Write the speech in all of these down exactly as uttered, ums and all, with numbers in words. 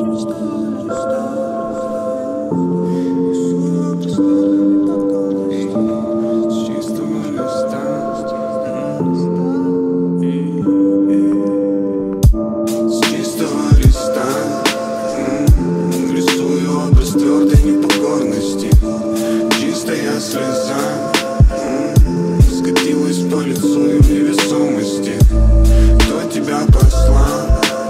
Слеза скатилась по лицу и в невесомости. Кто тебя послал?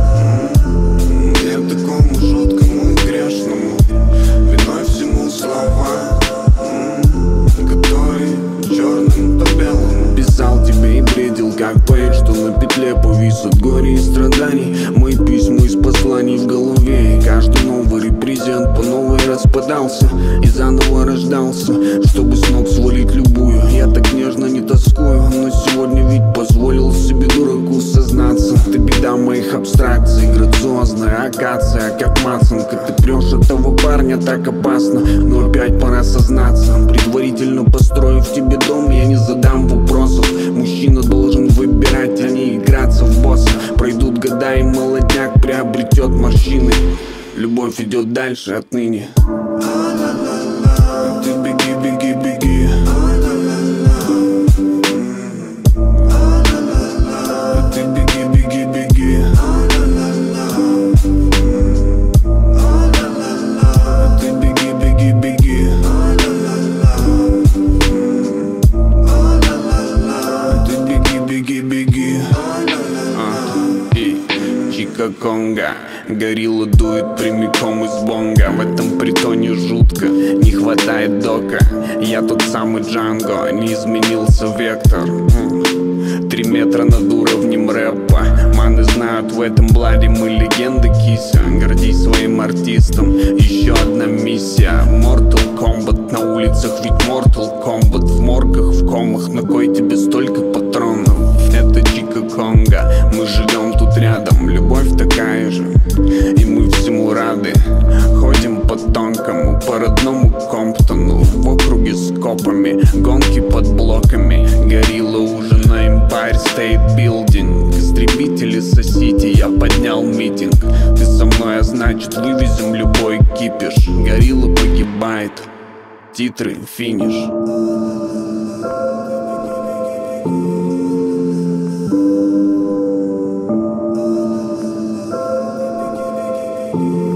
Я такому жуткому и грешному. Виной всему слова, которые черным по белому. Писал тебе и бредил, как поэт, что на петле повис от горя и страданий. Мои письма из посланий в голове, и каждый новый репрезент по новой распадался и заново рождался, чтобы с ног свалить любую. Я так нежно не тоскую, но сегодня ведь позволил себе дураку сознаться. Ты беда моих абстракций, грациозная акация, как мацанка. Ты прешь от того парня так опасно, но опять пора сознаться. Предварительно построив тебе дом, я не задам вопросов. Мужчина должен выбирать, а не играться в босса. Пройдут года и молодняк приобретет морщины. Любовь идет дальше отныне. Ты беги, беги, беги. Ты беги, беги, беги. Ты беги, беги, беги. Ты беги, беги, беги. И Чика Конго. Горилла дует прямиком из бонга. В этом притоне жутко, не хватает дока. Я тот самый Джанго, не изменился вектор. Три метра над уровнем рэпа. Маны знают, в этом бладе мы легенды, кися. Гордись своим артистом, еще одна миссия. Mortal Kombat на улицах, ведь Mortal Kombat. В моргах, в комах, на кой тебе столько патронов? Это Чика Конго, мы живем тут рядом. Любовь такая же, и мы всему рады. Ходим по тонкому, по родному Комптону. В округе с копами, гонки под блоками. Горилла уже на Empire State Building. Истребители сосите, я поднял митинг. Ты со мной, а значит вывезем любой кипиш. Горилла погибает, титры, финиш. Thank you.